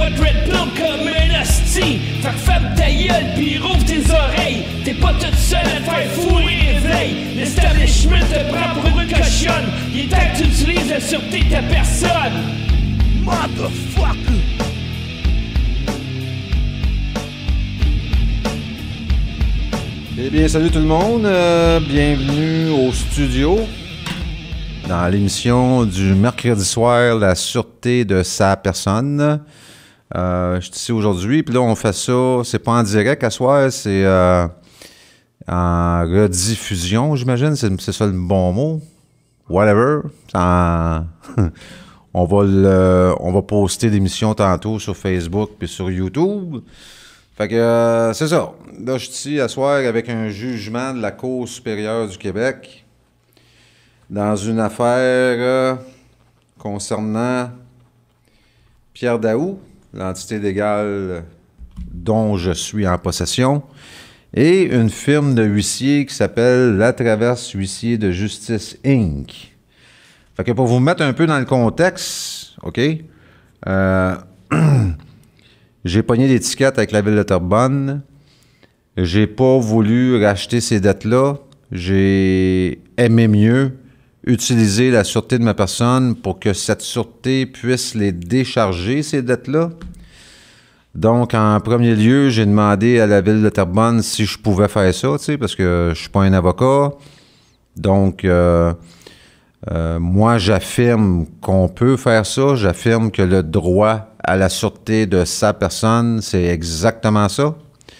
vois Dread plomb comme un hostie. Fait que ferme ta gueule pis rouvre tes oreilles. T'es pas toute seule à te faire fourrer réveil. L'establishment te prend pour une cochonne. Il est temps que tu utilises la sûreté de ta personne. Motherfucker. Eh bien, salut tout le monde, bienvenue au studio dans l'émission du mercredi soir, la sûreté de sa personne. Je suis ici aujourd'hui, puis là on fait ça, c'est pas en direct à soir, c'est en rediffusion, j'imagine, c'est ça le bon mot, whatever. On va poster l'émission tantôt sur Facebook puis sur YouTube. Fait que c'est ça. Là, je suis ici à soir avec un jugement de la Cour supérieure du Québec dans une affaire concernant Pierre Daou, l'entité légale dont je suis en possession, et une firme de huissiers qui s'appelle La Traverse Huissier de Justice Inc. Fait que pour vous mettre un peu dans le contexte, OK? J'ai pogné l'étiquette avec la Ville de Terrebonne. J'ai pas voulu racheter ces dettes-là. J'ai aimé mieux utiliser la sûreté de ma personne pour que cette sûreté puisse les décharger, ces dettes-là. Donc, en premier lieu, j'ai demandé à la Ville de Terrebonne si je pouvais faire ça, tu sais, parce que je suis pas un avocat. Donc, moi, j'affirme qu'on peut faire ça. J'affirme que le droit à la sûreté de sa personne, c'est exactement ça.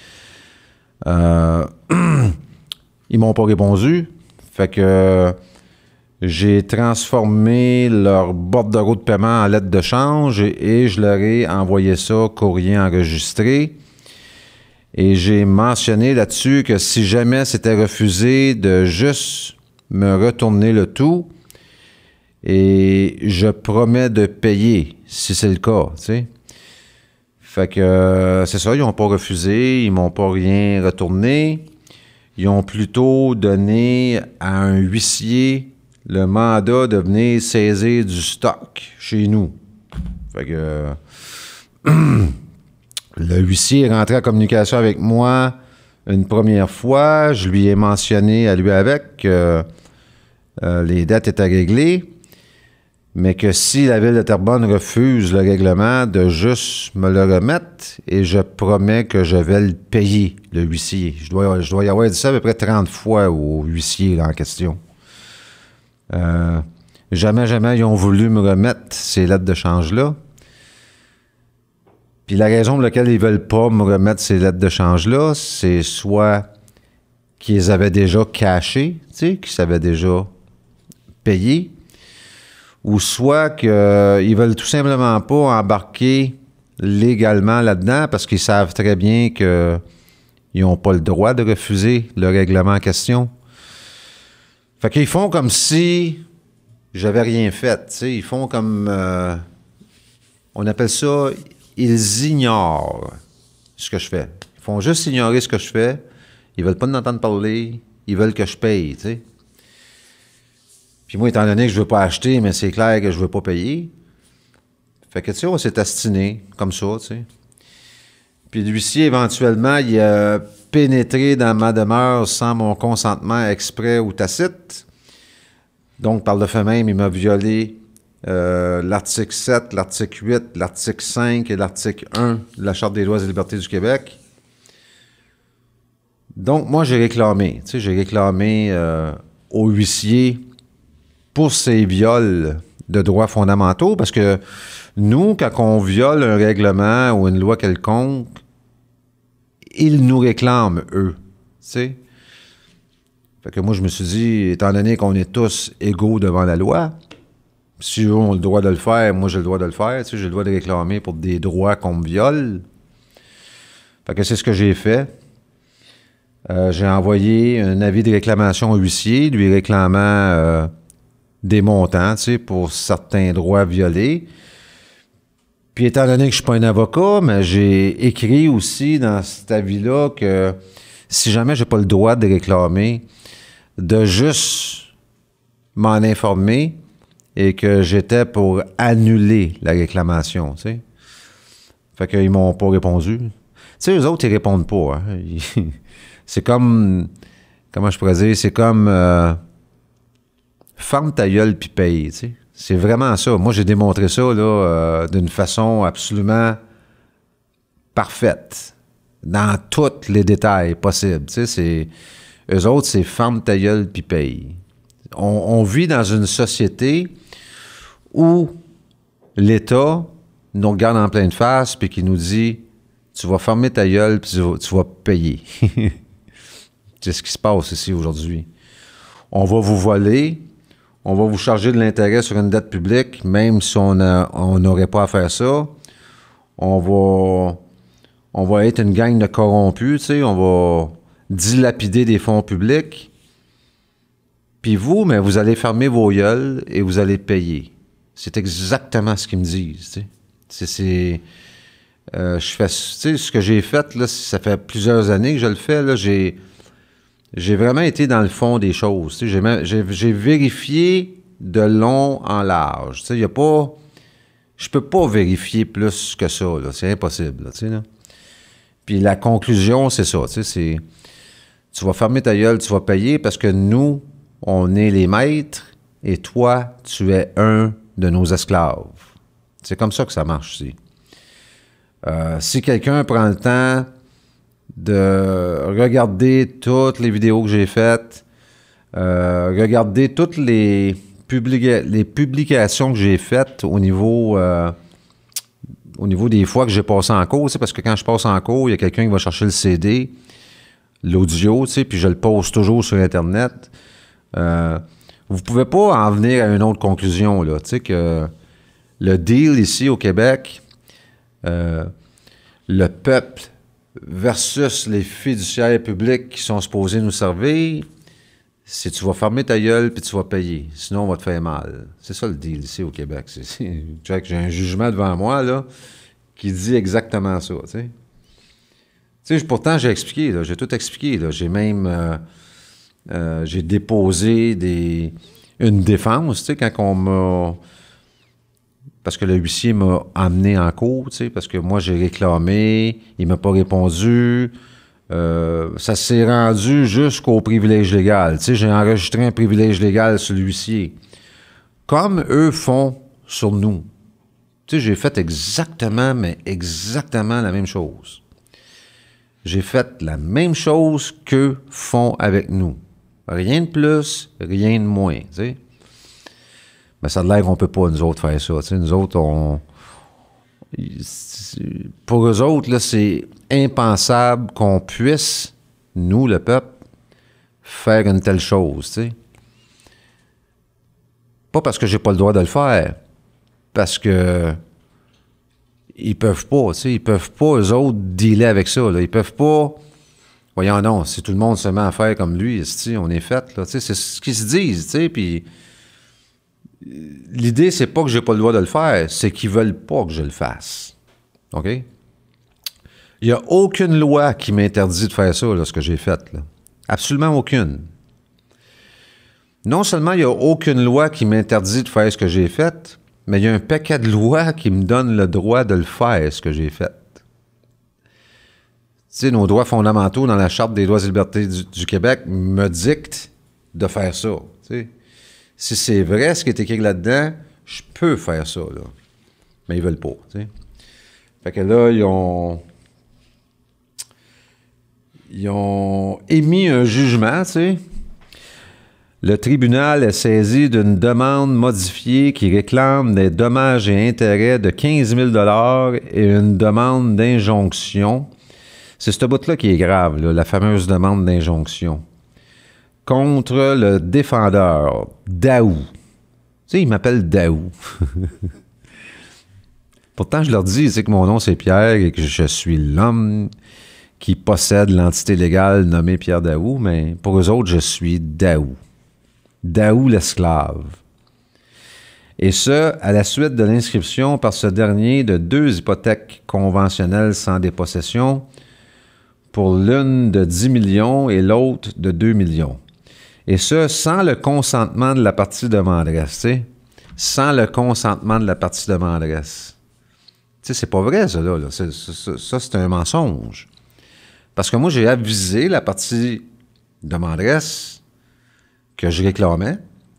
Ils m'ont pas répondu. Fait que j'ai transformé leur bordereau de paiement en lettre de change et je leur ai envoyé ça courrier enregistré. Et j'ai mentionné là-dessus que si jamais c'était refusé, de juste me retourner le tout. Et je promets de payer, si c'est le cas, tu sais. Fait que c'est ça, ils n'ont pas refusé, ils m'ont pas rien retourné. Ils ont plutôt donné à un huissier le mandat de venir saisir du stock chez nous. Fait que le huissier est rentré en communication avec moi une première fois. Je lui ai mentionné à lui avec que les dettes étaient réglées. Mais que si la Ville de Terrebonne refuse le règlement, de juste me le remettre et je promets que je vais le payer, le huissier. Je dois y avoir dit ça à peu près 30 fois au huissier là, en question. Jamais ils ont voulu me remettre ces lettres de change-là. Puis la raison pour laquelle ils veulent pas me remettre ces lettres de change-là, c'est soit qu'ils avaient déjà cachées, tu sais, qu'ils avaient déjà payé, ou soit qu'ils veulent tout simplement pas embarquer légalement là-dedans parce qu'ils savent très bien qu'ils n'ont pas le droit de refuser le règlement en question. Fait qu'ils font comme si j'avais rien fait, tu sais. Ils font comme... on appelle ça... Ils ignorent ce que je fais. Ils font juste ignorer ce que je fais. Ils veulent pas m'entendre parler. Ils veulent que je paye, tu sais. Puis moi, étant donné que je veux pas acheter, mais c'est clair que je veux pas payer. Fait que, tu sais, on s'est astiné comme ça, tu sais. Puis l'huissier, éventuellement, il a pénétré dans ma demeure sans mon consentement exprès ou tacite. Donc, par le fait même, il m'a violé l'article 7, l'article 8, l'article 5 et l'article 1 de la Charte des droits et libertés du Québec. Donc, moi, j'ai réclamé. Tu sais, j'ai réclamé au huissier pour ces viols de droits fondamentaux, parce que nous, quand on viole un règlement ou une loi quelconque, ils nous réclament, eux, tu sais. Fait que moi, je me suis dit, étant donné qu'on est tous égaux devant la loi, si eux ont le droit de le faire, moi, j'ai le droit de le faire, tu sais, j'ai le droit de réclamer pour des droits qu'on me viole. Fait que c'est ce que j'ai fait. J'ai envoyé un avis de réclamation au huissier, lui réclamant des montants, tu sais, pour certains droits violés. Puis étant donné que je suis pas un avocat, mais j'ai écrit aussi dans cet avis-là que si jamais j'ai pas le droit de réclamer, de juste m'en informer et que j'étais pour annuler la réclamation, tu sais. Fait qu'ils m'ont pas répondu. Tu sais, eux autres, ils répondent pas. Hein. C'est comme... Comment je pourrais dire? C'est comme... ferme ta gueule puis paye, tu sais. C'est vraiment ça. Moi, j'ai démontré ça là, d'une façon absolument parfaite. Dans tous les détails possibles. Tu sais, eux autres, c'est ferme ta gueule puis paye. On vit dans une société où l'État nous regarde en pleine face puis qui nous dit tu vas fermer ta gueule puis tu vas payer. C'est ce qui se passe ici aujourd'hui. On va vous voler, on va vous charger de l'intérêt sur une dette publique, même si on n'aurait pas à faire ça. On va être une gang de corrompus, tu sais, on va dilapider des fonds publics. Puis vous, mais vous allez fermer vos gueules et vous allez payer. C'est exactement ce qu'ils me disent, tu sais. Je fais, tu sais, ce que j'ai fait, là, ça fait plusieurs années que je le fais, là, j'ai vraiment été dans le fond des choses. Tu sais, j'ai vérifié de long en large. Tu sais, y a pas... Je peux pas vérifier plus que ça, là. C'est impossible, là, tu sais, là. Puis la conclusion, c'est ça, tu sais, tu vas fermer ta gueule, tu vas payer parce que nous, on est les maîtres et toi, tu es un de nos esclaves. C'est comme ça que ça marche ici. Si quelqu'un prend le temps de regarder toutes les vidéos que j'ai faites, regarder toutes les publications que j'ai faites au niveau des fois que j'ai passé en cours, parce que quand je passe en cours, il y a quelqu'un qui va chercher le CD, l'audio, puis je le poste toujours sur Internet. Vous ne pouvez pas en venir à une autre conclusion, là, que le deal ici au Québec, le peuple versus les fiduciaires publics qui sont supposés nous servir, c'est tu vas fermer ta gueule puis tu vas payer. Sinon, on va te faire mal. C'est ça le deal ici au Québec. J'ai un jugement devant moi là, qui dit exactement ça. Pourtant, j'ai expliqué. Là, j'ai tout expliqué. Là. J'ai même j'ai déposé une défense quand on m'a... Parce que le huissier m'a amené en cours, parce que moi, j'ai réclamé, il m'a pas répondu. Ça s'est rendu jusqu'au privilège légal. J'ai enregistré un privilège légal sur l'huissier. Comme eux font sur nous. J'ai fait exactement la même chose. J'ai fait la même chose qu'eux font avec nous. Rien de plus, rien de moins, t'sais. Mais ça a l'air qu'on ne peut pas, nous autres, faire ça. T'sais. Nous autres, pour eux autres, là, c'est impensable qu'on puisse, nous, le peuple, faire une telle chose. T'sais. Pas parce que j'ai pas le droit de le faire, parce que ils peuvent pas. T'sais. Ils peuvent pas, eux autres, dealer avec ça. Là. Ils peuvent pas... Voyons non, si tout le monde se met à faire comme lui, on est fait. Là. C'est ce qu'ils se disent. Puis l'idée, c'est pas que j'ai pas le droit de le faire, c'est qu'ils veulent pas que je le fasse. OK? Il n'y a aucune loi qui m'interdit de faire ça, là, ce que j'ai fait. Là. Absolument aucune. Non seulement il n'y a aucune loi qui m'interdit de faire ce que j'ai fait, mais il y a un paquet de lois qui me donnent le droit de le faire, ce que j'ai fait. Tu sais, nos droits fondamentaux dans la Charte des droits et libertés du Québec me dictent de faire ça. T'sais. Si c'est vrai ce qui est écrit là-dedans, je peux faire ça. Là. Mais ils veulent pas. T'sais. Fait que là, ils ont émis un jugement. T'sais. Le tribunal est saisi d'une demande modifiée qui réclame des dommages et intérêts de 15 000 $ et une demande d'injonction. C'est ce bout-là qui est grave, là, la fameuse demande d'injonction. Contre le défendeur, Daou. Tu sais, il m'appelle Daou. Pourtant, je leur dis que mon nom, c'est Pierre et que je suis l'homme qui possède l'entité légale nommée Pierre Daou, mais pour eux autres, je suis Daou. Daou l'esclave. Et ce, à la suite de l'inscription par ce dernier de 2 hypothèques conventionnelles sans dépossession, pour l'une de 10 millions et l'autre de 2 millions. Et ce, sans le consentement de la partie demanderesse, tu sais, sans le consentement de la partie demanderesse. sais, c'est pas vrai, ça, là. Ça, c'est un mensonge. Parce que moi, j'ai avisé la partie de m'adresse que je réclamais.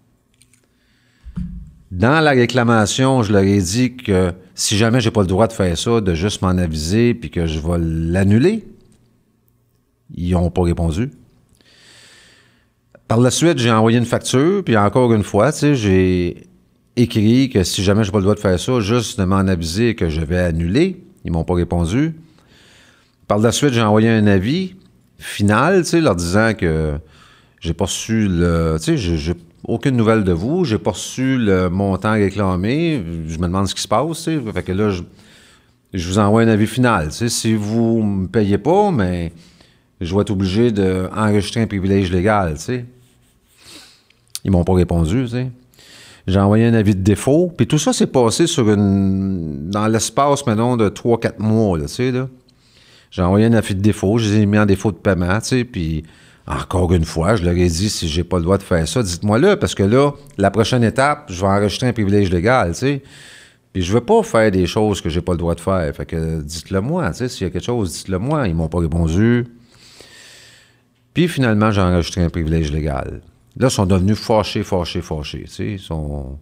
Dans la réclamation, je leur ai dit que si jamais j'ai pas le droit de faire ça, de juste m'en aviser puis que je vais l'annuler. Ils n'ont pas répondu. Par la suite, j'ai envoyé une facture, puis encore une fois, tu sais, j'ai écrit que si jamais j'ai pas le droit de faire ça, juste de m'en aviser que je vais annuler. Ils m'ont pas répondu. Par la suite, j'ai envoyé un avis final, tu sais, leur disant que j'ai pas reçu le... Tu sais, j'ai aucune nouvelle de vous, j'ai pas reçu le montant réclamé, je me demande ce qui se passe, tu sais. Fait que là, je vous envoie un avis final, tu sais. Si vous me payez pas, mais je vais être obligé d'enregistrer un privilège légal, tu sais. Ils m'ont pas répondu, tu sais. J'ai envoyé un avis de défaut, puis tout ça s'est passé dans l'espace, maintenant, de 3-4 mois, là, tu sais, là. J'ai envoyé un avis de défaut, je les ai mis en défaut de paiement, tu sais, puis encore une fois, je leur ai dit, si j'ai pas le droit de faire ça, dites-moi là, parce que là, la prochaine étape, je vais enregistrer un privilège légal, tu sais. Puis je veux pas faire des choses que j'ai pas le droit de faire, fait que dites-le moi, tu sais, s'il y a quelque chose, dites-le moi. Ils m'ont pas répondu. Puis finalement, j'ai enregistré un privilège légal. Là, ils sont devenus fâchés, tu sais, ils sont...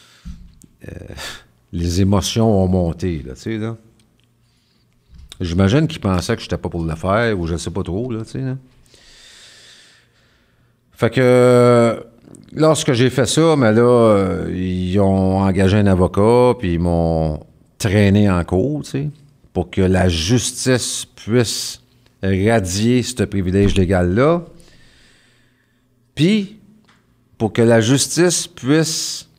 les émotions ont monté, là, tu sais, là. J'imagine qu'ils pensaient que j'étais pas pour le faire, ou je sais pas trop, là, tu sais, là. Fait que, lorsque j'ai fait ça, mais là, ils ont engagé un avocat, puis ils m'ont traîné en cours, tu sais, pour que la justice puisse radier ce privilège légal-là, puis pour que la justice puisse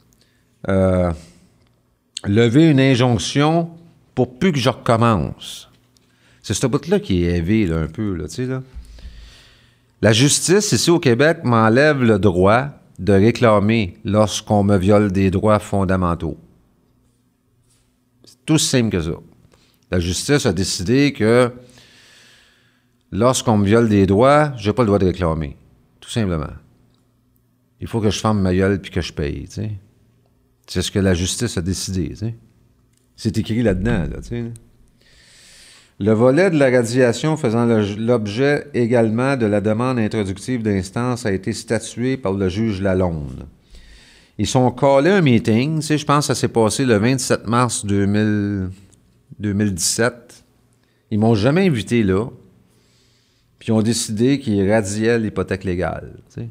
lever une injonction pour plus que je recommence. C'est ce bout-là qui est élevé, là, un peu, là, tu sais, là. La justice, ici au Québec, m'enlève le droit de réclamer lorsqu'on me viole des droits fondamentaux. C'est tout simple que ça. La justice a décidé que lorsqu'on me viole des droits, j'ai pas le droit de réclamer. Tout simplement. Il faut que je ferme ma gueule puis que je paye, tu sais. C'est ce que la justice a décidé, tu sais. C'est écrit là-dedans, là, tu sais. Le volet de la radiation faisant l'objet également de la demande introductive d'instance a été statué par le juge Lalonde. Ils sont callés un meeting, tu sais, je pense que ça s'est passé le 27 mars 2017. Ils m'ont jamais invité là, puis ils ont décidé qu'ils radiaient l'hypothèque légale, tu sais.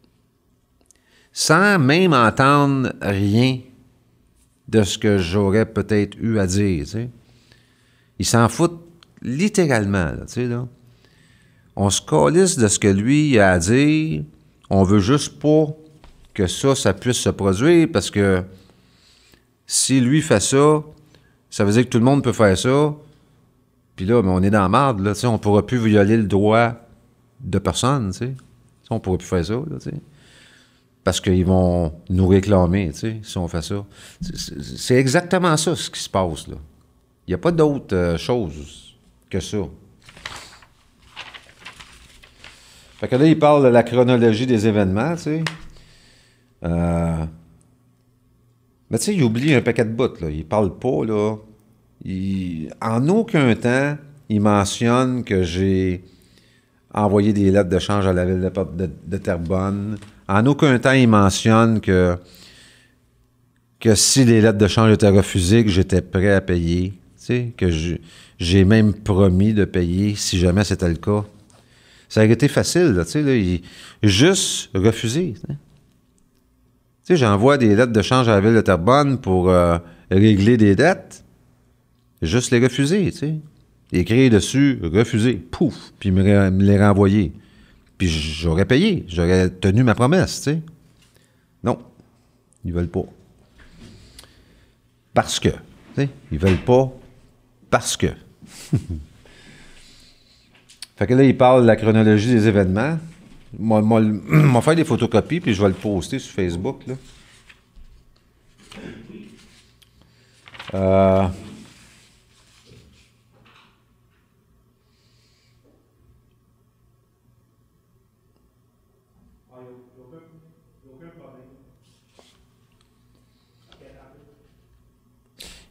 Sans même entendre rien de ce que j'aurais peut-être eu à dire, tu sais. Ils s'en foutent littéralement, là, tu sais, là. On se calisse de ce que lui a à dire. On veut juste pas que ça puisse se produire parce que si lui fait ça, ça veut dire que tout le monde peut faire ça. Puis là, on est dans la marde, là, tu sais. On pourra plus violer le droit de personne, tu sais. On pourra plus faire ça, là, tu sais. Parce qu'ils vont nous réclamer, tu sais, si on fait ça. C'est exactement ça, ce qui se passe, là. Il n'y a pas d'autre chose que ça. Fait que là, il parle de la chronologie des événements, tu sais. Mais tu sais, il oublie un paquet de bouts, là. Il parle pas, là. En aucun temps, il mentionne que j'ai envoyé des lettres de change à la ville de Terrebonne. En aucun temps, il mentionne que si les lettres de change étaient refusées, que j'étais prêt à payer. Tu sais, que j'ai même promis de payer si jamais c'était le cas. Ça aurait été facile, là, tu sais, là, juste refuser. Tu sais, j'envoie des lettres de change à la ville de Terrebonne pour régler des dettes. Juste les refuser, tu sais. Écrire dessus, refuser, pouf, puis me les renvoyer. Puis j'aurais payé, j'aurais tenu ma promesse, tu sais. Non, ils veulent pas. Parce que, tu sais, ils veulent pas parce que. Fait que là, il parle de la chronologie des événements. Moi, faire des photocopies, puis je vais le poster sur Facebook, là.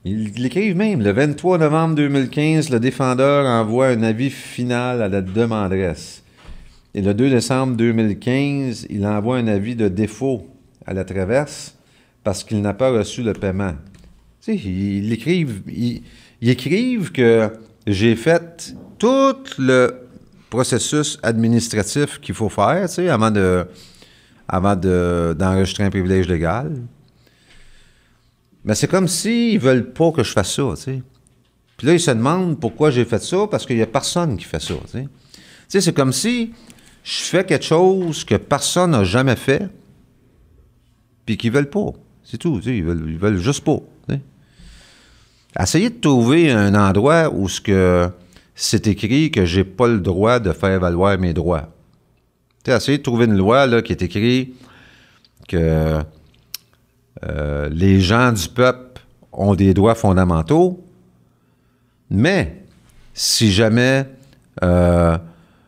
Ils l'écrivent même. Le 23 novembre 2015, le défendeur envoie un avis final à la demanderesse. Et le 2 décembre 2015, il envoie un avis de défaut à la traverse parce qu'il n'a pas reçu le paiement. Tu sais, ils écrivent que j'ai fait tout le processus administratif qu'il faut faire, tu sais, avant d'enregistrer un privilège légal. Mais c'est comme s'ils veulent pas que je fasse ça, tu sais. Puis là, ils se demandent pourquoi j'ai fait ça, parce qu'il y a personne qui fait ça, tu sais. Tu sais, c'est comme si je fais quelque chose que personne n'a jamais fait, puis qu'ils veulent pas. C'est tout, tu sais, ils veulent juste pas, tu sais. Essayez de trouver un endroit où c'est écrit que j'ai pas le droit de faire valoir mes droits. Tu sais, essayez de trouver une loi là, qui est écrite que les gens du peuple ont des droits fondamentaux, mais si jamais un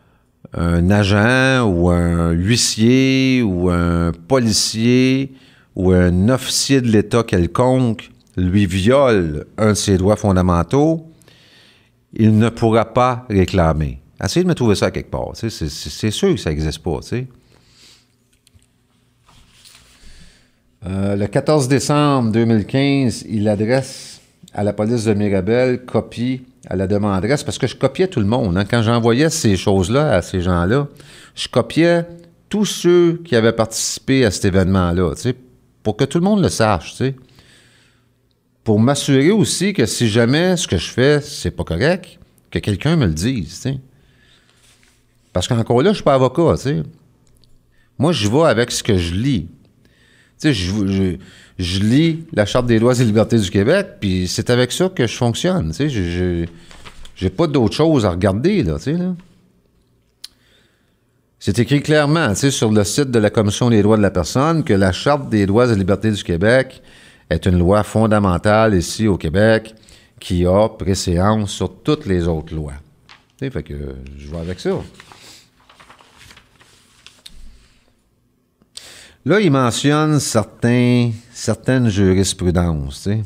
agent ou un huissier ou un policier ou un officier de l'État quelconque lui viole un de ses droits fondamentaux, il ne pourra pas réclamer. Essayez de me trouver ça quelque part. C'est sûr que ça n'existe pas, tu sais. Le 14 décembre 2015, il adresse à la police de Mirabel copie à la demanderesse, parce que je copiais tout le monde. Hein. Quand j'envoyais ces choses-là à ces gens-là, je copiais tous ceux qui avaient participé à cet événement-là, tu sais, pour que tout le monde le sache, tu sais. Pour m'assurer aussi que si jamais ce que je fais, c'est pas correct, que quelqu'un me le dise, tu sais. Parce qu'encore là, je suis pas avocat, tu sais. Moi, je vais avec ce que je lis. Tu sais, je lis la Charte des droits et libertés du Québec, puis c'est avec ça que je fonctionne. Tu sais, j'ai pas d'autre chose à regarder, là, tu sais, là. C'est écrit clairement, tu sais, sur le site de la Commission des droits de la personne que la Charte des droits et libertés du Québec est une loi fondamentale ici au Québec qui a préséance sur toutes les autres lois. Tu sais, fait que je vais avec ça. Là, il mentionne certaines jurisprudences, tu sais.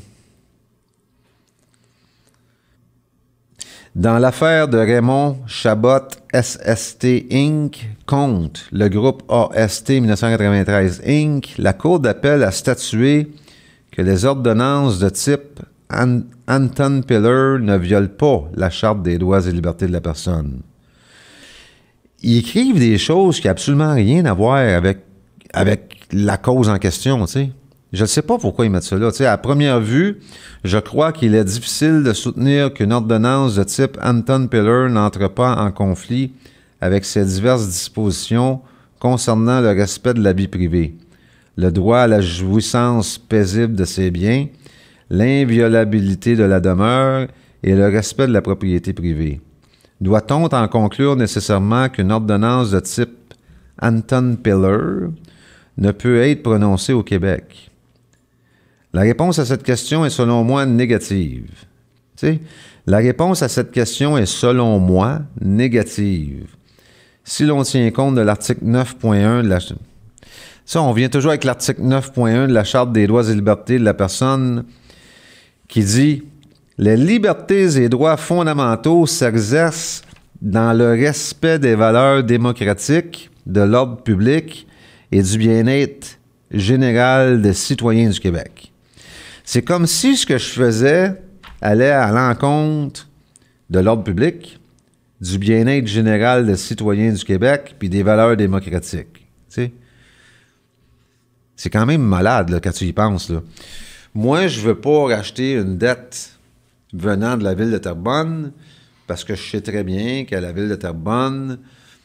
Dans l'affaire de Raymond Chabot SST Inc. contre le groupe AST 1993 Inc., la Cour d'appel a statué que les ordonnances de type Anton Pillar ne violent pas la Charte des droits et libertés de la personne. Ils écrivent des choses qui n'ont absolument rien à voir avec la cause en question, tu sais. Je ne sais pas pourquoi ils mettent ça là. Tu sais, à première vue, je crois qu'il est difficile de soutenir qu'une ordonnance de type Anton Pillar n'entre pas en conflit avec ces diverses dispositions concernant le respect de la vie privée, le droit à la jouissance paisible de ses biens, l'inviolabilité de la demeure et le respect de la propriété privée. Doit-on en conclure nécessairement qu'une ordonnance de type Anton Pillar ne peut être prononcée au Québec? La réponse à cette question est selon moi négative. Tu sais, la réponse à cette question est selon moi négative. Si l'on tient compte de l'article 9.1 de la... Ça, on vient toujours avec l'article 9.1 de la Charte des droits et libertés de la personne qui dit « Les libertés et droits fondamentaux s'exercent dans le respect des valeurs démocratiques, de l'ordre public et du bien-être général des citoyens du Québec. » C'est comme si ce que je faisais allait à l'encontre de l'ordre public, du bien-être général des citoyens du Québec, puis des valeurs démocratiques. Tu sais? C'est quand même malade là, quand tu y penses. Là. Moi, je ne veux pas racheter une dette venant de la ville de Terrebonne, parce que je sais très bien qu'à la ville de Terrebonne,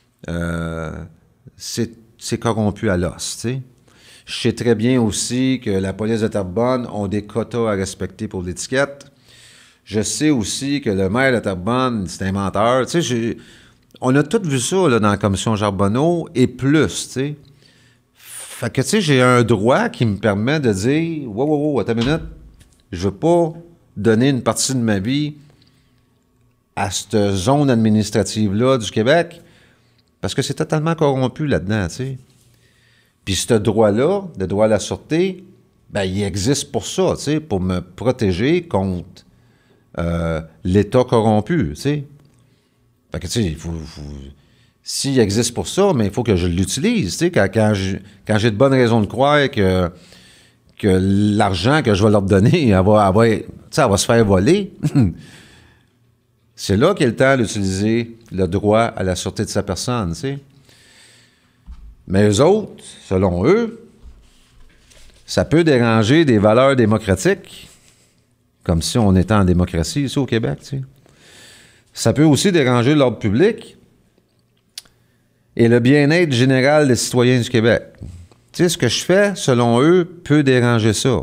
c'est corrompu à l'os, tu sais. Je sais très bien aussi que la police de Terrebonne ont des quotas à respecter pour l'étiquette. Je sais aussi que le maire de Terrebonne, c'est un menteur. Tu sais, on a tous vu ça là, dans la commission Charbonneau et plus, tu sais. Fait que, tu sais, j'ai un droit qui me permet de dire « Wow, attends une minute, je veux pas donner une partie de ma vie à cette zone administrative-là du Québec parce que c'est totalement corrompu là-dedans, tu sais. » Puis ce droit-là, le droit à la sûreté, ben, il existe pour ça, tu sais, pour me protéger contre l'État corrompu, tu sais. Fait que, tu sais, s'il existe pour ça, mais il faut que je l'utilise, tu sais, quand j'ai de bonnes raisons de croire que l'argent que je vais leur donner, elle va se faire voler. C'est là qu'il y a le temps d'utiliser le droit à la sûreté de sa personne, tu sais. Mais eux autres, selon eux, ça peut déranger des valeurs démocratiques, comme si on était en démocratie ici au Québec, tu sais. Ça peut aussi déranger l'ordre public et le bien-être général des citoyens du Québec. Tu sais, ce que je fais, selon eux, peut déranger ça.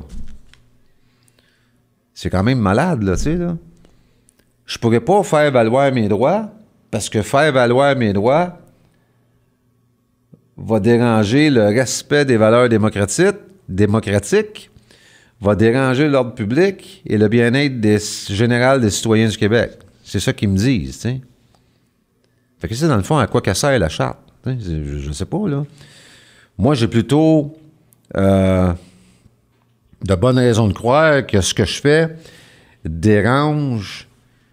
C'est quand même malade, là, tu sais, là. Je pourrais pas faire valoir mes droits, parce que faire valoir mes droits va déranger le respect des valeurs démocratiques, va déranger l'ordre public et le bien-être général des citoyens du Québec. C'est ça qu'ils me disent, tu sais. Fait que c'est dans le fond à quoi qu'elle sert la charte. Je sais pas, là. Moi, j'ai plutôt de bonnes raisons de croire que ce que je fais dérange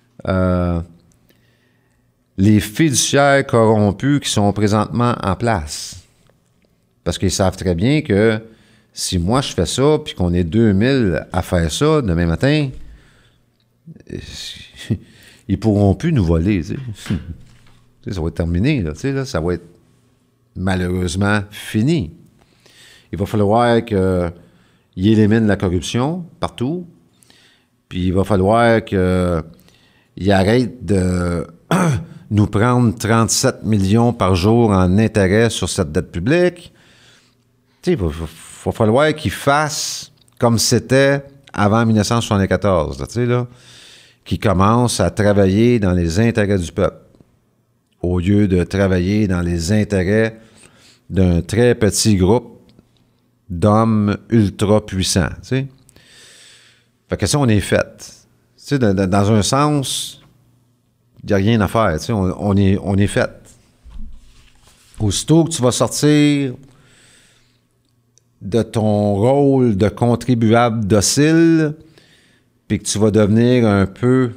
les fiduciaires corrompus qui sont présentement en place. Parce qu'ils savent très bien que si moi je fais ça, puis qu'on est 2000 à faire ça demain matin, ils pourront plus nous voler, tu sais. Ça va être terminé, là, tu sais, là, ça va être malheureusement fini. Il va falloir qu'ils éliminent la corruption partout, puis il va falloir qu'ils arrêtent de nous prendre 37 millions par jour en intérêt sur cette dette publique. Tu sais, il va falloir qu'ils fassent comme c'était avant 1974, tu sais, là, qu'ils commencent à travailler dans les intérêts du peuple, au lieu de travailler dans les intérêts d'un très petit groupe d'hommes ultra puissants, tu sais. Fait que ça, on est fait. Tu sais, dans un sens, il n'y a rien à faire, tu sais, on est fait. Aussitôt que tu vas sortir de ton rôle de contribuable docile, puis que tu vas devenir un peu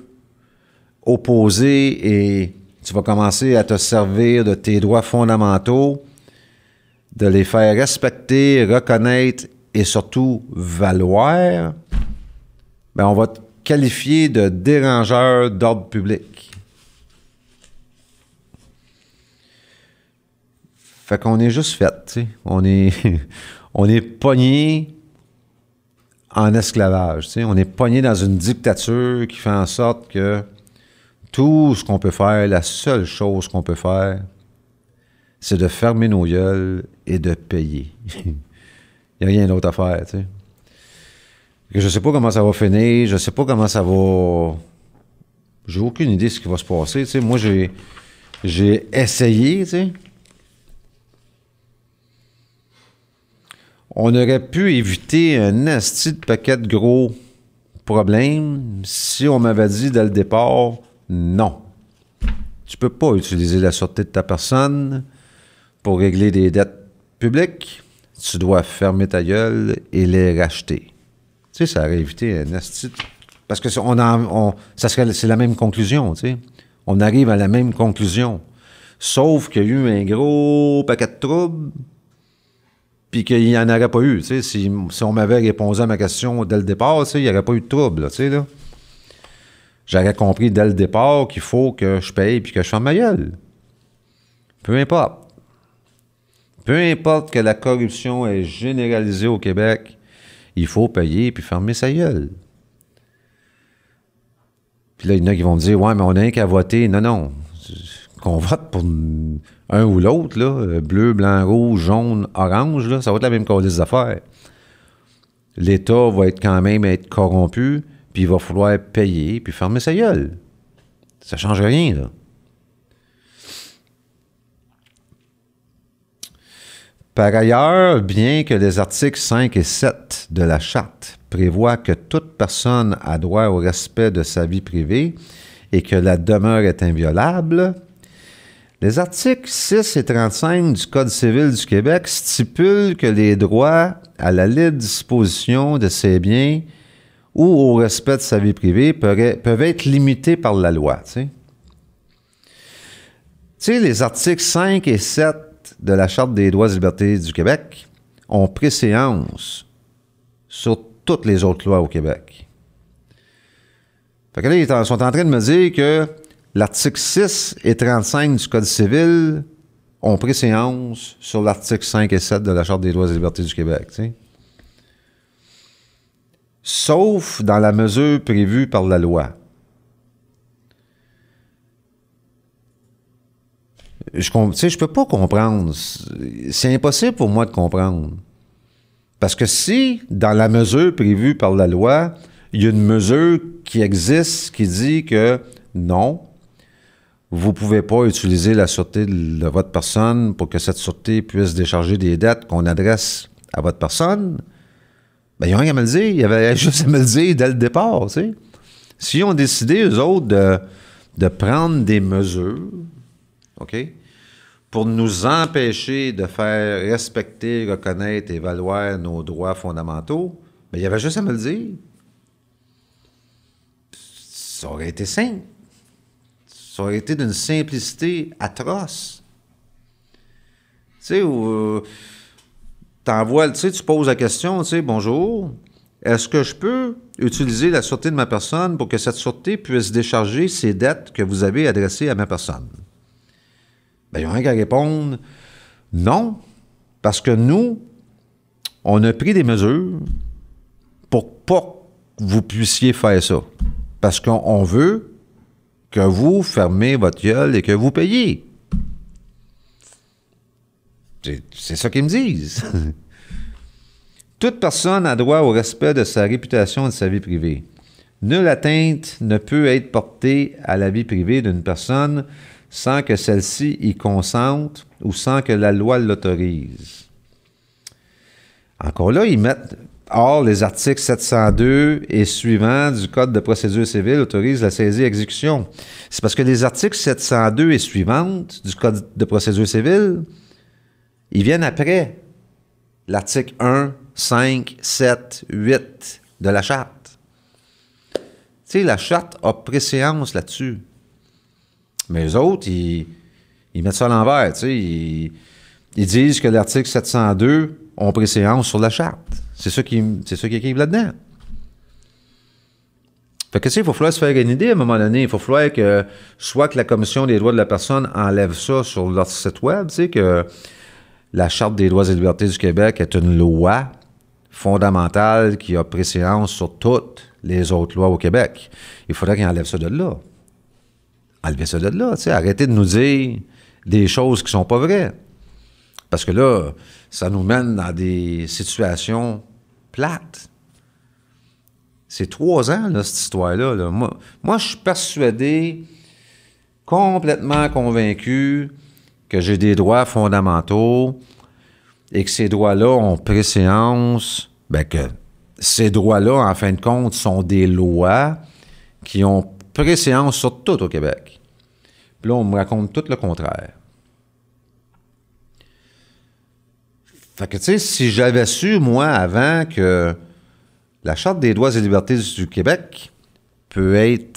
opposé et tu vas commencer à te servir de tes droits fondamentaux, de les faire respecter, reconnaître et surtout valoir, bien, on va te qualifier de dérangeur d'ordre public. Fait qu'on est juste fait, tu sais. On est pogné en esclavage, tu sais. On est pogné dans une dictature qui fait en sorte que tout ce qu'on peut faire, la seule chose qu'on peut faire, c'est de fermer nos gueules et de payer. Il n'y a rien d'autre à faire, tu sais. Je ne sais pas comment ça va finir, je ne sais pas comment ça va... J'ai aucune idée de ce qui va se passer, tu sais. Moi, j'ai essayé, tu sais. On aurait pu éviter un asti de paquet de gros problèmes si on m'avait dit dès le départ, non. Tu peux pas utiliser la sûreté de ta personne pour régler des dettes publiques. Tu dois fermer ta gueule et les racheter. Tu sais, ça aurait évité un asti. Parce que c'est la même conclusion, tu sais. On arrive à la même conclusion. Sauf qu'il y a eu un gros paquet de troubles, puis qu'il n'y en aurait pas eu, tu sais. Si on m'avait répondu à ma question dès le départ, tu sais, il n'y aurait pas eu de trouble, là, tu sais, là. J'aurais compris dès le départ qu'il faut que je paye puis que je ferme ma gueule. Peu importe. Peu importe que la corruption est généralisée au Québec, il faut payer puis fermer sa gueule. Puis là, il y en a qui vont me dire, ouais, mais on n'a rien qu'à voter. Non, non. Qu'on vote pour un ou l'autre, là, bleu, blanc, rouge, jaune, orange, là, ça va être la même calice d'affaires. L'État va quand même être corrompu, puis il va falloir payer, puis fermer sa gueule. Ça ne change rien, là. Par ailleurs, bien que les articles 5 et 7 de la Charte prévoient que toute personne a droit au respect de sa vie privée et que la demeure est inviolable, Les articles 6 et 35 du Code civil du Québec stipulent que les droits à la libre disposition de ses biens ou au respect de sa vie privée peuvent être limités par la loi. Tu sais, les articles 5 et 7 de la Charte des droits et libertés du Québec ont préséance sur toutes les autres lois au Québec. Fait que là, ils sont en train de me dire que l'article 6 et 35 du Code civil ont préséance sur l'article 5 et 7 de la Charte des droits et libertés du Québec. Tu sais. Sauf dans la mesure prévue par la loi. Je ne peux pas comprendre. C'est impossible pour moi de comprendre. Parce que si, dans la mesure prévue par la loi, il y a une mesure qui existe qui dit que non, vous ne pouvez pas utiliser la sûreté de votre personne pour que cette sûreté puisse décharger des dettes qu'on adresse à votre personne, bien, ils n'ont rien à me le dire. Il y avait juste à me le dire dès le départ, tu sais. S'ils ont décidé, eux autres, de prendre des mesures, OK, pour nous empêcher de faire respecter, reconnaître et valoir nos droits fondamentaux, bien, il y avait juste à me le dire. Ça aurait été simple. Ça aurait été d'une simplicité atroce. Tu sais, où t'envoies, tu sais, tu poses la question, tu sais, bonjour, est-ce que je peux utiliser la sûreté de ma personne pour que cette sûreté puisse décharger ces dettes que vous avez adressées à ma personne? Bien, il n'y a rien qu'à répondre non, parce que nous, on a pris des mesures pour pas que vous puissiez faire ça. Parce qu'on veut que vous fermez votre gueule et que vous payez. C'est ça qu'ils me disent. Toute personne a droit au respect de sa réputation et de sa vie privée. Nulle atteinte ne peut être portée à la vie privée d'une personne sans que celle-ci y consente ou sans que la loi l'autorise. Encore là, ils mettent... Or, les articles 702 et suivants du Code de procédure civile autorisent la saisie et exécution. C'est parce que les articles 702 et suivantes du Code de procédure civile, ils viennent après l'article 1, 5, 7, 8 de la Charte. Tu sais, la Charte a préséance là-dessus. Mais eux autres, ils mettent ça à l'envers. Tu sais, ils disent que l'article 702 ont préséance sur la Charte. C'est ça qui écrivent là-dedans. Fait que, tu sais, il faut falloir se faire une idée à un moment donné. Il faut falloir que, soit que la Commission des droits de la personne enlève ça sur leur site web, tu sais, que la Charte des droits et libertés du Québec est une loi fondamentale qui a préséance sur toutes les autres lois au Québec. Il faudrait qu'ils enlèvent ça de là. Enlevez ça de là, tu sais. Arrêtez de nous dire des choses qui sont pas vraies. Parce que là, ça nous mène dans des situations plates. C'est 3 ans, là, cette histoire-là. Là. Moi, je suis persuadé, complètement convaincu, que j'ai des droits fondamentaux et que ces droits-là ont préséance, bien que ces droits-là, en fin de compte, sont des lois qui ont préséance sur tout au Québec. Puis là, on me raconte tout le contraire. Fait que, tu sais, si j'avais su, moi, avant que la Charte des droits et libertés du Québec peut être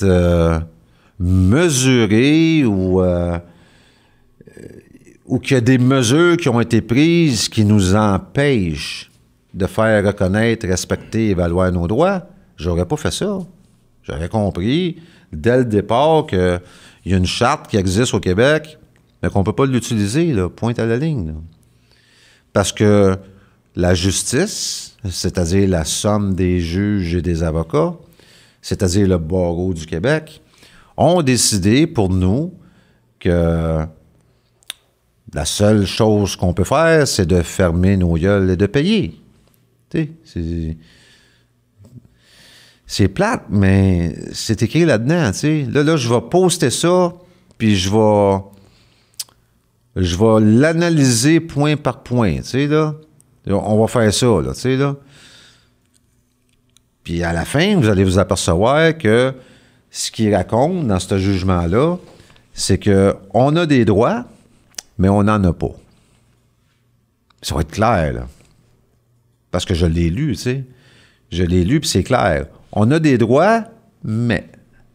mesurée ou qu'il y a des mesures qui ont été prises qui nous empêchent de faire reconnaître, respecter et valoir nos droits, j'aurais pas fait ça. J'aurais compris, dès le départ, qu'il y a une charte qui existe au Québec, mais qu'on ne peut pas l'utiliser, là, pointe à la ligne, là. Parce que la justice, c'est-à-dire la somme des juges et des avocats, c'est-à-dire le barreau du Québec, ont décidé pour nous que la seule chose qu'on peut faire, c'est de fermer nos gueules et de payer. Tu sais, c'est plate, mais c'est écrit là-dedans, tu sais. Là, je vais poster ça, puis je vais l'analyser point par point, tu sais, là. On va faire ça, là, tu sais, là. Puis à la fin, vous allez vous apercevoir que ce qu'il raconte dans ce jugement-là, c'est qu'on a des droits, mais on n'en a pas. Ça va être clair, là. Parce que je l'ai lu, tu sais. Je l'ai lu, puis c'est clair. On a des droits, mais.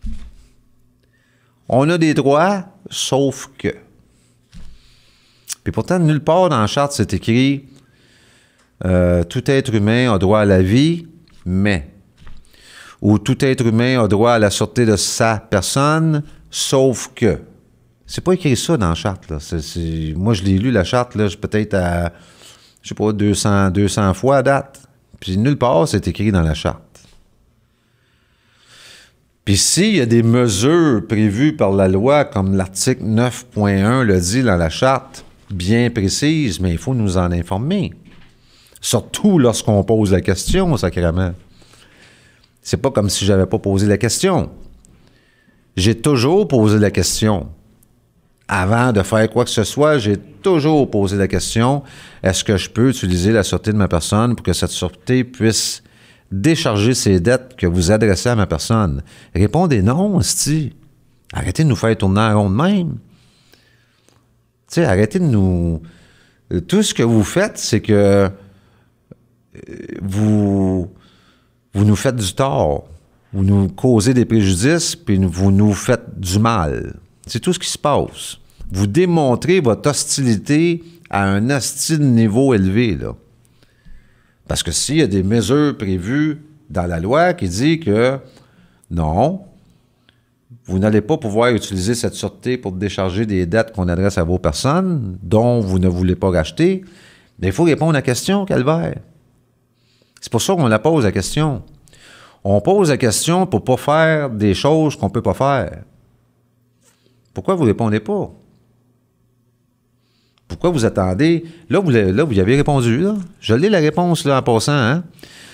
On a des droits, sauf que. Puis pourtant, nulle part dans la charte, c'est écrit tout être humain a droit à la vie, mais. Ou tout être humain a droit à la sûreté de sa personne, sauf que. C'est pas écrit ça dans la charte, là. Moi, je l'ai lu, la charte, là, peut-être à, je sais pas, 200 fois à date. Puis nulle part, c'est écrit dans la charte. Puis s'il y a des mesures prévues par la loi, comme l'article 9.1 le dit dans la charte, bien précise, mais il faut nous en informer. Surtout lorsqu'on pose la question, sacrément. C'est pas comme si j'avais pas posé la question. J'ai toujours posé la question. Avant de faire quoi que ce soit, j'ai toujours posé la question, est-ce que je peux utiliser la sûreté de ma personne pour que cette sûreté puisse décharger ses dettes que vous adressez à ma personne? Répondez non, esti. Arrêtez de nous faire tourner en rond de même. Tu sais, arrêtez de nous... Tout ce que vous faites, c'est que vous nous faites du tort. Vous nous causez des préjudices, puis vous nous faites du mal. C'est tout ce qui se passe. Vous démontrez votre hostilité à un hostile niveau élevé, là. Parce que s'il y a des mesures prévues dans la loi qui dit que non, vous n'allez pas pouvoir utiliser cette sûreté pour décharger des dettes qu'on adresse à vos personnes, dont vous ne voulez pas racheter, mais il faut répondre à la question, calvaire. C'est pour ça qu'on la pose, la question. On pose la question pour ne pas faire des choses qu'on ne peut pas faire. Pourquoi vous ne répondez pas? Pourquoi vous attendez? Là, vous y avez répondu. Là. Je l'ai la réponse là, en passant. Hein?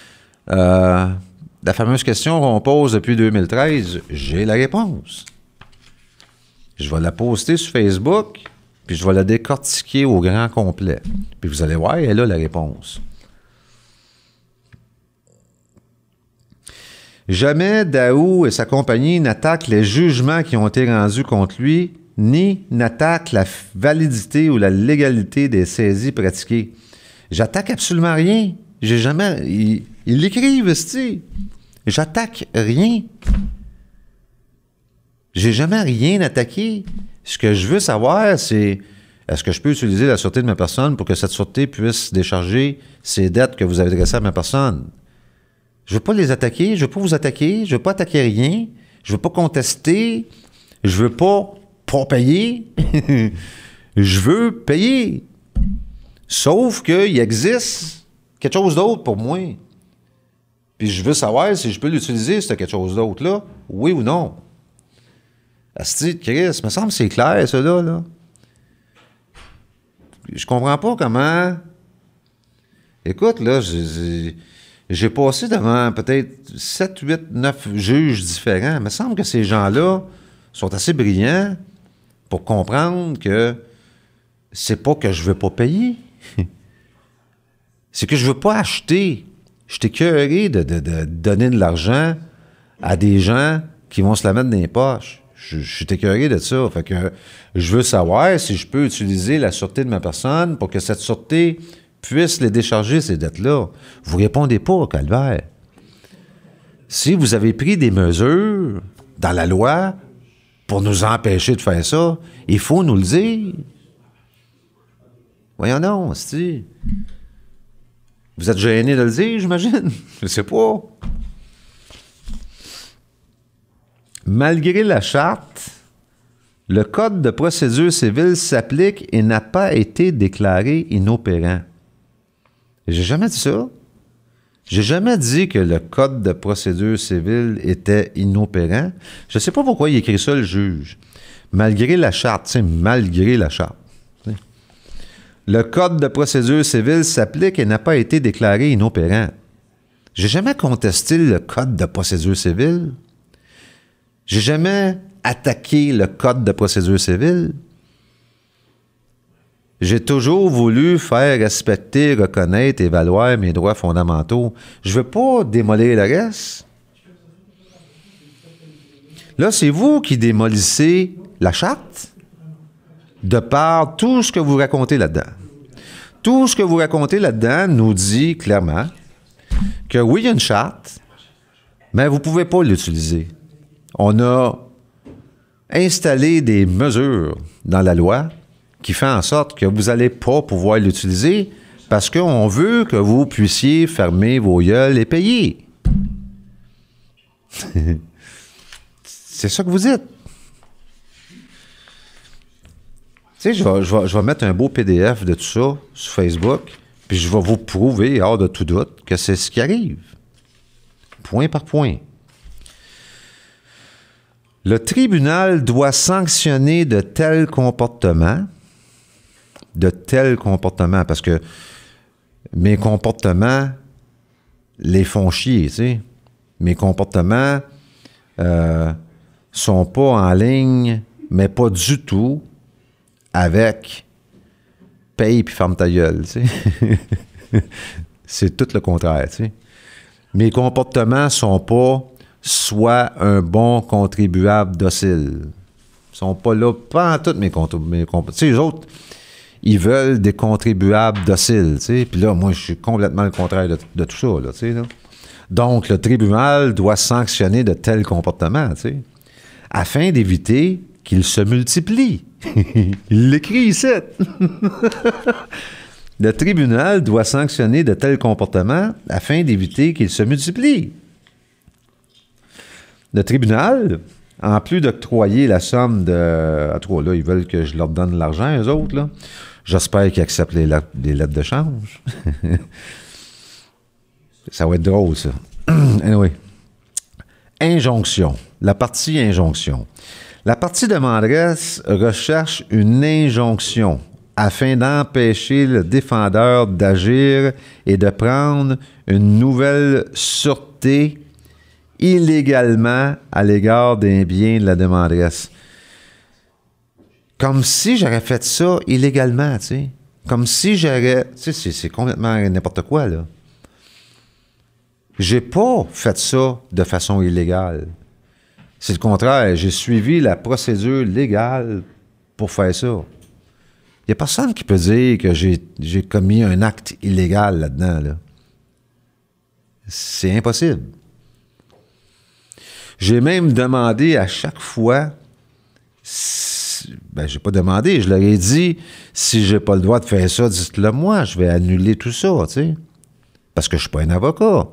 La fameuse question qu'on pose depuis 2013, j'ai la réponse. Je vais la poster sur Facebook, puis je vais la décortiquer au grand complet. Puis vous allez voir, elle est là la réponse. Jamais Daou et sa compagnie n'attaquent les jugements qui ont été rendus contre lui, ni n'attaquent la validité ou la légalité des saisies pratiquées. J'attaque absolument rien. J'ai jamais... Ils l'écrivent, c'ti. J'attaque rien. J'ai jamais rien attaqué. Ce que je veux savoir, c'est est-ce que je peux utiliser la sûreté de ma personne pour que cette sûreté puisse décharger ces dettes que vous avez adressées à ma personne? Je veux pas les attaquer, je veux pas vous attaquer, je veux pas attaquer rien, je veux pas contester, je veux pas payer, je veux payer. Sauf qu'il existe quelque chose d'autre pour moi. Puis je veux savoir si je peux l'utiliser, ce quelque chose d'autre-là, oui ou non. Asti, Chris, me semble que c'est clair, ça, là. Je comprends pas comment... Écoute, là, j'ai passé devant peut-être 7, 8, 9 juges différents. Il me semble que ces gens-là sont assez brillants pour comprendre que c'est pas que je veux pas payer. C'est que je veux pas acheter. Je suis écœuré de donner de l'argent à des gens qui vont se la mettre dans les poches. Je suis écœuré de ça. Fait que je veux savoir si je peux utiliser la sûreté de ma personne pour que cette sûreté puisse les décharger, ces dettes-là. Vous répondez pas, calvaire. Si vous avez pris des mesures dans la loi pour nous empêcher de faire ça, il faut nous le dire. Voyons donc, c'est... Vous êtes gêné de le dire, j'imagine? Je sais pas. Malgré la charte, le Code de procédure civile s'applique et n'a pas été déclaré inopérant. J'ai jamais dit ça. J'ai jamais dit que le Code de procédure civile était inopérant. Je sais pas pourquoi il écrit ça, le juge. Malgré la charte, tu sais, malgré la charte. T'sais. Le Code de procédure civile s'applique et n'a pas été déclaré inopérant. J'ai jamais contesté le Code de procédure civile. J'ai jamais attaqué le Code de procédure civile. J'ai toujours voulu faire respecter, reconnaître et valoir mes droits fondamentaux. Je veux pas démolir le reste. Là, c'est vous qui démolissez la charte. de par tout ce que vous racontez là-dedans. Tout ce que vous racontez là-dedans nous dit clairement que oui, il y a une charte, mais vous ne pouvez pas l'utiliser. On a installé des mesures dans la loi qui font en sorte que vous n'allez pas pouvoir l'utiliser parce qu'on veut que vous puissiez fermer vos gueules et payer. C'est ça que vous dites. Tu sais, je vais mettre un beau PDF de tout ça sur Facebook, puis je vais vous prouver, hors de tout doute, que c'est ce qui arrive. Point par point. Le tribunal doit sanctionner de tels comportements, parce que mes comportements les font chier, tu sais. Mes comportements sont pas en ligne, mais pas du tout, avec paye puis ferme ta gueule, tu sais. C'est tout le contraire, tu sais. Mes comportements sont pas soit un bon contribuable docile. Ils sont pas là, pas en tout mes comportements. Tu sais, les autres, ils veulent des contribuables dociles, tu sais. Puis là, moi, je suis complètement le contraire de tout ça, là, tu sais, là. Donc, le tribunal doit sanctionner de tels comportements, tu sais, afin d'éviter qu'ils se multiplient. Il l'écrit ici. Le tribunal doit sanctionner de tels comportements afin d'éviter qu'ils se multiplient. Le tribunal, en plus d'octroyer la somme de... En tout cas, là, ils veulent que je leur donne l'argent, eux autres, là. J'espère qu'ils acceptent les lettres de change. Ça va être drôle, ça. Anyway. Injonction. La partie injonction. La partie demanderesse recherche une injonction afin d'empêcher le défendeur d'agir et de prendre une nouvelle sûreté illégalement à l'égard d'un bien de la demanderesse. Comme si j'aurais fait ça illégalement, tu sais. Comme si j'aurais... Tu sais, c'est complètement n'importe quoi, là. J'ai pas fait ça de façon illégale. C'est le contraire. J'ai suivi la procédure légale pour faire ça. Il n'y a personne qui peut dire que j'ai commis un acte illégal là-dedans, là. C'est impossible. J'ai même demandé à chaque fois... Ben, j'ai pas demandé. Je leur ai dit, si j'ai pas le droit de faire ça, dites-le moi. Je vais annuler tout ça, tu sais. Parce que je suis pas un avocat.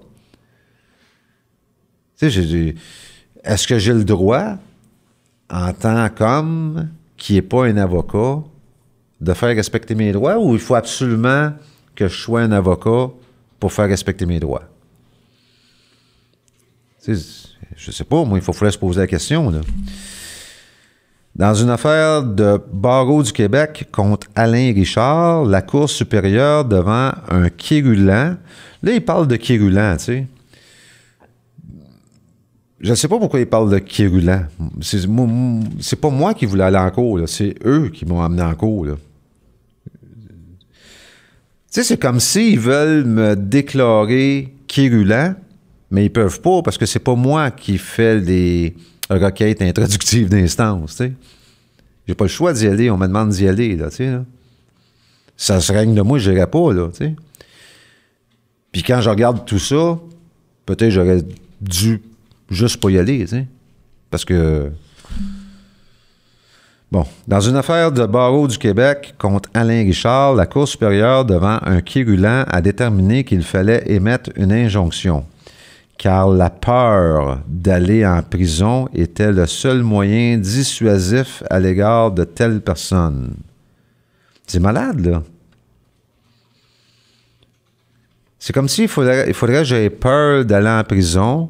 Tu sais, est-ce que j'ai le droit, en tant qu'homme qui n'est pas un avocat, de faire respecter mes droits, ou il faut absolument que je sois un avocat pour faire respecter mes droits? Tu sais, je sais pas, moi, il faudrait se poser la question, là. Dans une affaire de barreau du Québec contre Alain Richard, la Cour supérieure devant un quérulant. Là, il parle de quérulant, tu sais. Je ne sais pas pourquoi il parle de quérulant. C'est pas moi qui voulais aller en cours, là. C'est eux qui m'ont amené en cours, là. Tu sais, c'est comme s'ils veulent me déclarer quérulant, mais ils peuvent pas parce que c'est pas moi qui fais des requêtes introductives d'instance, tu sais. J'ai pas le choix d'y aller, on me demande d'y aller, là, tu sais, là. Ça se règne de moi, je n'irai pas, là, tu sais. Puis quand je regarde tout ça, peut-être j'aurais dû juste pas y aller, tu sais. Parce que... Bon, dans une affaire de barreau du Québec contre Alain Richard, la Cour supérieure devant un quérulant a déterminé qu'il fallait émettre une injonction, car la peur d'aller en prison était le seul moyen dissuasif à l'égard de telle personne. C'est malade, là. C'est comme s'il faudrait que j'aie peur d'aller en prison,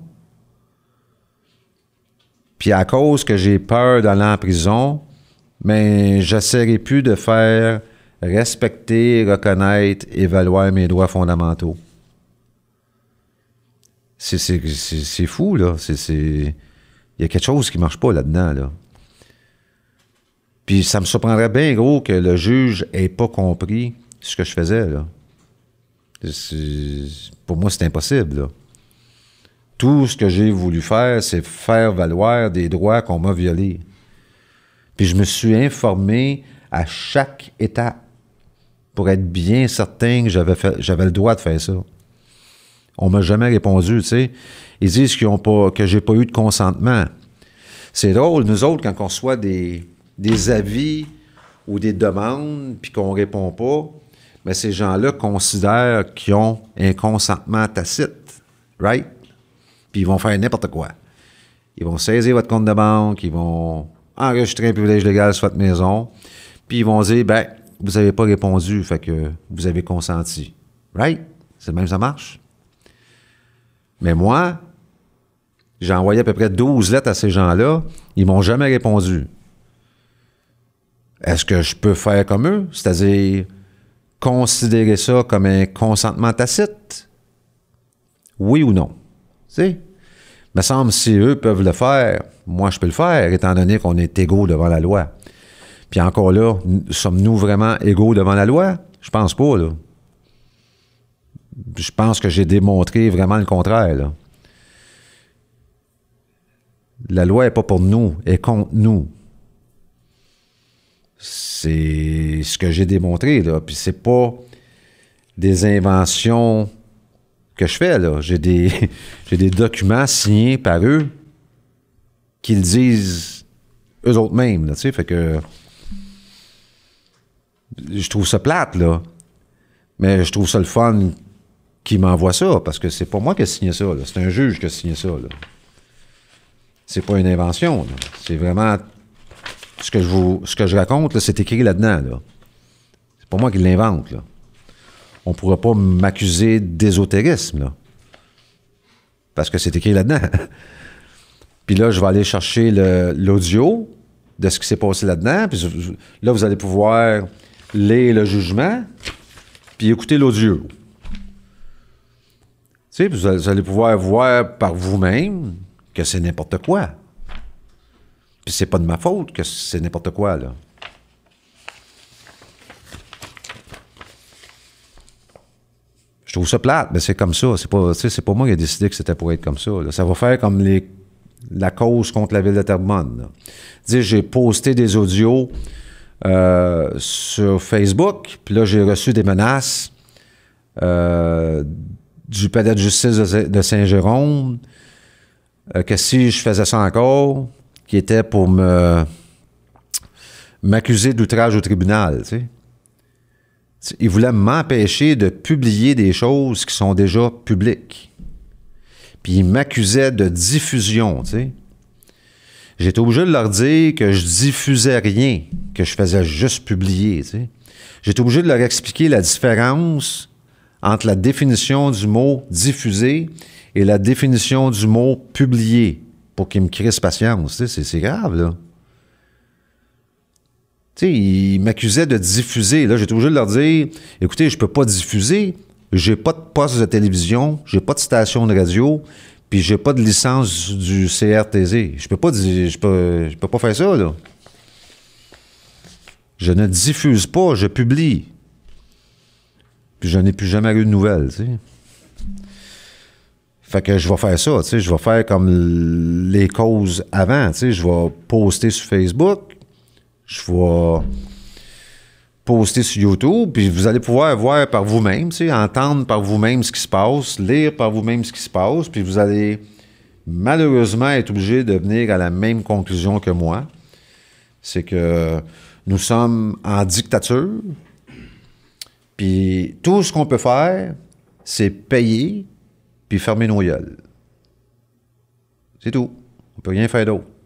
puis à cause que j'ai peur d'aller en prison, mais j'essaierai plus de faire respecter, reconnaître et valoir mes droits fondamentaux. C'est fou, là. Il y a quelque chose qui ne marche pas là-dedans, là. Puis ça me surprendrait bien gros que le juge n'ait pas compris ce que je faisais, là. Pour moi, c'est impossible, là. Tout ce que j'ai voulu faire, c'est faire valoir des droits qu'on m'a violés. Puis je me suis informé à chaque étape pour être bien certain que j'avais le droit de faire ça. On m'a jamais répondu, tu sais. Ils disent que j'ai pas eu de consentement. C'est drôle, nous autres, quand on reçoit des avis ou des demandes, puis qu'on répond pas, mais ces gens-là considèrent qu'ils ont un consentement tacite, right? Puis ils vont faire n'importe quoi. Ils vont saisir votre compte de banque, ils vont enregistrer un privilège légal sur votre maison, puis ils vont dire, ben, vous n'avez pas répondu, fait que vous avez consenti. Right? C'est le même, ça marche. Mais moi, j'ai envoyé à peu près 12 lettres à ces gens-là, ils m'ont jamais répondu. Est-ce que je peux faire comme eux? C'est-à-dire considérer ça comme un consentement tacite? Oui ou non? Tu sais? Il me semble que si eux peuvent le faire, moi je peux le faire, étant donné qu'on est égaux devant la loi. Puis encore là, sommes-nous vraiment égaux devant la loi? Je pense pas, là. Je pense que j'ai démontré vraiment le contraire, là. La loi n'est pas pour nous, elle est contre nous. C'est ce que j'ai démontré, là. Puis c'est pas des inventions que je fais, là. J'ai des documents signés par eux qui le disent eux autres mêmes, là, tu sais. Fait que je trouve ça plate, là. Mais je trouve ça le fun qu'ils m'envoient ça, parce que c'est pas moi qui ai signé ça, là. C'est un juge qui a signé ça, là. C'est pas une invention, là. C'est vraiment ce que je raconte, là, c'est écrit là-dedans, là. C'est pas moi qui l'invente, là. On pourra pas m'accuser d'ésotérisme, là. Parce que c'est écrit là-dedans. Puis là, je vais aller chercher l'audio de ce qui s'est passé là-dedans. Puis là, vous allez pouvoir lire le jugement, puis écouter l'audio. Tu sais, vous allez pouvoir voir par vous-même que c'est n'importe quoi. Puis c'est pas de ma faute que c'est n'importe quoi, là. Je trouve ça plate, mais c'est comme ça. C'est pas moi qui ai décidé que c'était pour être comme ça, là. Ça va faire comme la cause contre la ville de Terrebonne, là. Dis, j'ai posté des audios sur Facebook, puis là, j'ai reçu des menaces du palais de justice de Saint-Jérôme, que si je faisais ça encore, qui était pour m'accuser d'outrage au tribunal, tu sais. Ils voulaient m'empêcher de publier des choses qui sont déjà publiques. Puis ils m'accusaient de diffusion, tu sais. J'étais obligé de leur dire que je diffusais rien, que je faisais juste publier, tu sais. J'étais obligé de leur expliquer la différence entre la définition du mot « diffuser » et la définition du mot « publier » pour qu'ils me crissent patience, tu sais. C'est grave, là. Tu sais, ils m'accusaient de diffuser. Là, j'étais obligé de leur dire, écoutez, je peux pas diffuser, j'ai pas de poste de télévision, j'ai pas de station de radio, puis j'ai pas de licence du CRTZ. Je peux pas faire ça, là. Je ne diffuse pas, je publie. Puis je n'ai plus jamais eu de nouvelles, tu sais. Fait que je vais faire ça, tu sais, je vais faire comme les causes avant, tu sais, je vais poster sur Facebook, je vais poster sur YouTube, puis vous allez pouvoir voir par vous-même, tu sais, entendre par vous-même ce qui se passe, lire par vous-même ce qui se passe, puis vous allez malheureusement être obligé de venir à la même conclusion que moi. C'est que nous sommes en dictature, puis tout ce qu'on peut faire, c'est payer, puis fermer nos gueules. C'est tout. On peut rien faire d'autre.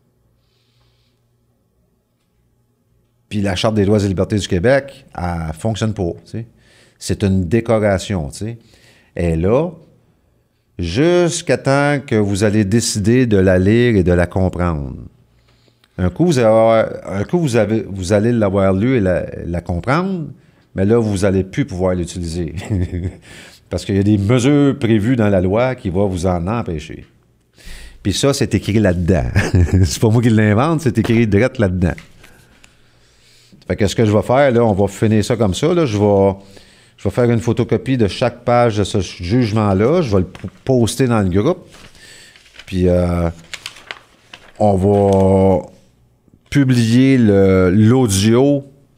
Puis la Charte des droits et libertés du Québec, elle fonctionne pas, tu sais. C'est une décoration, tu sais. Elle est là jusqu'à temps que vous allez décider de la lire et de la comprendre. Un coup, vous allez l'avoir lu et la comprendre, mais là, vous n'allez plus pouvoir l'utiliser. Parce qu'il y a des mesures prévues dans la loi qui vont vous en empêcher. Puis ça, c'est écrit là-dedans. C'est pas moi qui l'invente, c'est écrit direct là-dedans. Fait que ce que je vais faire, là, on va finir ça comme ça, là. Je vais faire une photocopie de chaque page de ce jugement-là. Je vais le poster dans le groupe. Puis on va publier l'audio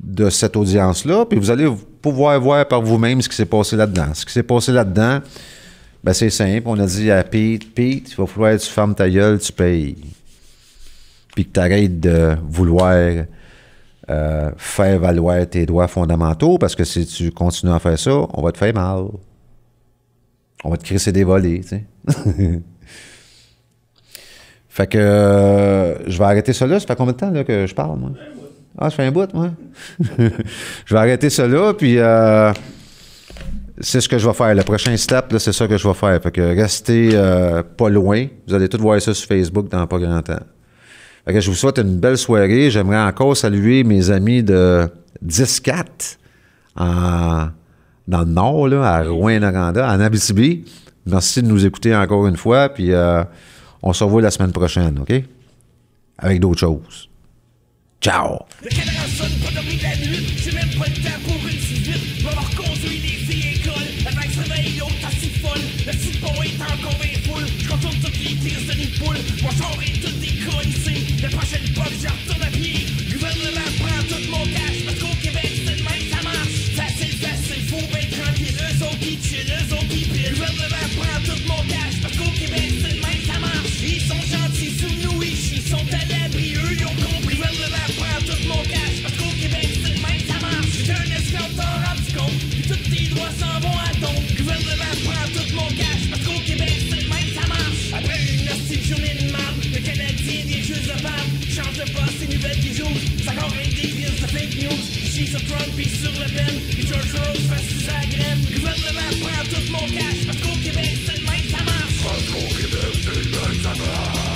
de cette audience-là, puis vous allez pouvoir voir par vous-même ce qui s'est passé là-dedans. Ce qui s'est passé là-dedans, ben c'est simple. On a dit à Pete, il va falloir que tu fermes ta gueule, tu payes. Puis que tu arrêtes de vouloir faire valoir tes droits fondamentaux, parce que si tu continues à faire ça, on va te faire mal. On va te crisser des volets, tu sais. Fait que je vais arrêter ça là. Ça fait combien de temps là, que je parle, moi? Ah, ça fait un bout, moi. Je vais arrêter ça là, puis c'est ce que je vais faire. Le prochain step, là, c'est ça que je vais faire. Fait que restez pas loin. Vous allez tout voir ça sur Facebook dans pas grand temps. Fait que je vous souhaite une belle soirée. J'aimerais encore saluer mes amis de 10-4 dans le nord, là, à Rouyn-Noranda, en Abitibi. Merci de nous écouter encore une fois, puis on se revoit la semaine prochaine, OK? Avec d'autres choses. Ciao! Le cadran sonne, pas dormi de la nuit. J'ai même pas le temps pour une visite. Va leur conduire des filles écoles. Avec ce réveil, l'autre assis folle. Le petit pont est encore bien full. Je contourne toutes les tirs de Nid-Poule. Mon char est tout décollissé. La prochaine pop, je retourne à pied. Gouvernement prend tout mon cash. Parce qu'au Québec, c'est le même, ça marche. Facile, faut bien tranquille. Eux autres qui chill, eux autres qui pile. Gouvernement prend tout mon cash. Parce qu'au Québec, c'est le même, ça marche. Ils sont gentils sous nous, ils sont à l'abri. Eux, ils ont compris. Gouvernement prend tout mon cash. Parce qu'au Québec, c'est le même, ça marche. J'ai un escorte en rap du compte. Puis tous tes droits s'en vont à ton. Gouvernement prend tout mon cash. Parce qu'au Québec, c'est le même, ça marche. Après une hostile journée de marde, le Canadien des jeux de barbe. Change de poste, c'est nouvelles qui jouent. Ça encore un des villes de fake news. Chie sur Trump, puis sur Le Pen. Puis George Rose face à la graine. Gouvernement prend tout mon cash. Parce qu'au Québec, c'est le même, ça marche. Parce qu'au Québec, c'est le même, ça marche.